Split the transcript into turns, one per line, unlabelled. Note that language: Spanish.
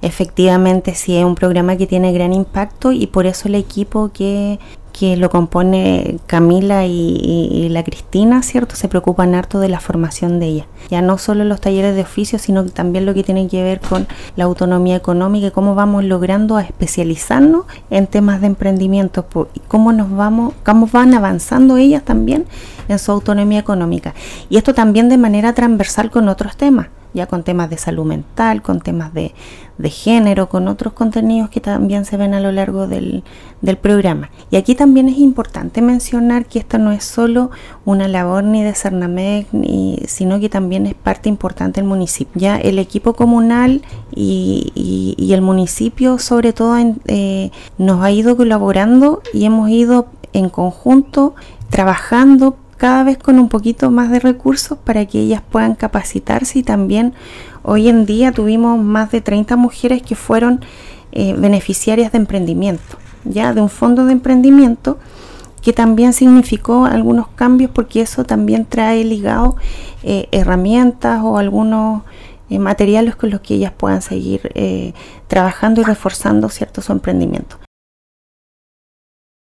efectivamente sí es un programa que tiene gran impacto y por eso el equipo que lo compone Camila y la Cristina, ¿cierto? Se preocupan harto de la formación de ella. Ya no solo los talleres de oficio, sino también lo que tiene que ver con la autonomía económica y cómo vamos logrando a especializarnos en temas de emprendimiento y cómo van avanzando ellas también en su autonomía económica. Y esto también de manera transversal con otros temas, ya con temas de salud mental, con temas de género, con otros contenidos que también se ven a lo largo del programa. Y aquí también es importante mencionar que esta no es solo una labor ni de Cernamec, sino que también es parte importante del municipio. Ya el equipo comunal y el municipio sobre todo nos ha ido colaborando y hemos ido en conjunto trabajando cada vez con un poquito más de recursos para que ellas puedan capacitarse y también hoy en día tuvimos más de 30 mujeres que fueron beneficiarias de emprendimiento, ya de un fondo de emprendimiento que también significó algunos cambios porque eso también trae ligado herramientas o algunos materiales con los que ellas puedan seguir trabajando y reforzando cierto su emprendimiento.